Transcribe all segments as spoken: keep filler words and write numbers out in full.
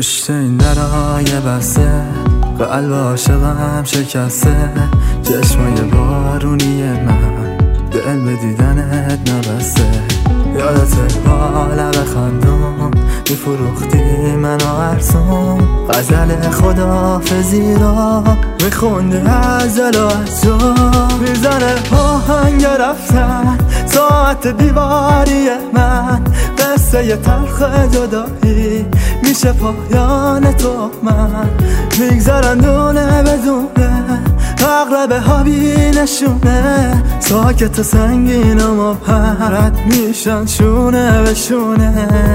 پشت این درای بسته قلب عاشقم شکسته، چشمای بارونی من دل به دیدنت نبسته. یادت با لب خندون میفروختی منو ارزون، غزل خداحافظی را میخوندی از دل و از جون. میزنه آهنگ رفتن ساعت دیواری من، قصه ی تلخ جدایی میشه پایان تو من. میگذرن دونه بدونه اغلب ها بی نشونه، ساکت و سنگین و مبهرت میشن شونه به شونه.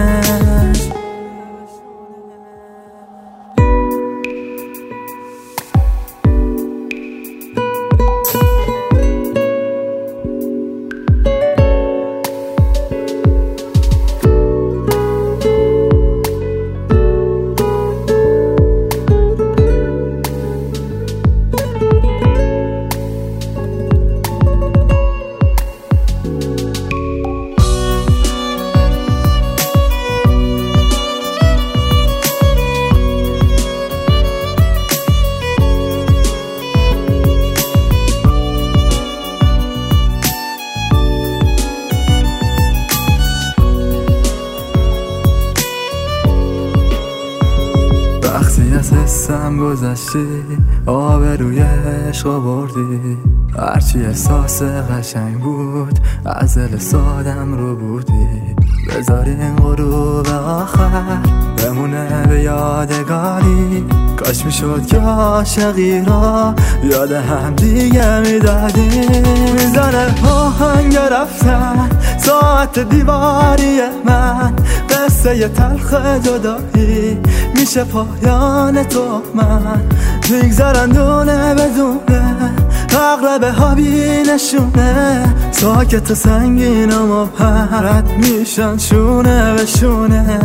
وقتی از حسم گذشتی آبروی عشق بردی، هرچی احساس قشنگ بود از دل سادم رو بودی. بذار این غروب آخر بمونه به یادگاری، کاش میشد که عاشقی را یاد هم دیگه میدادیم. میزنه آهنگ رفتن ساعت دیواری من، قصه ی تلخ جدایی میشه پایان تو من. میگذرن دونه بدونه اغلب ها بی نشونه، ساکت و سنگین و مبهرت میشن شونه به شونه.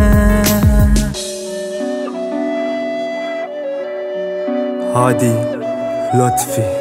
هادی لطفی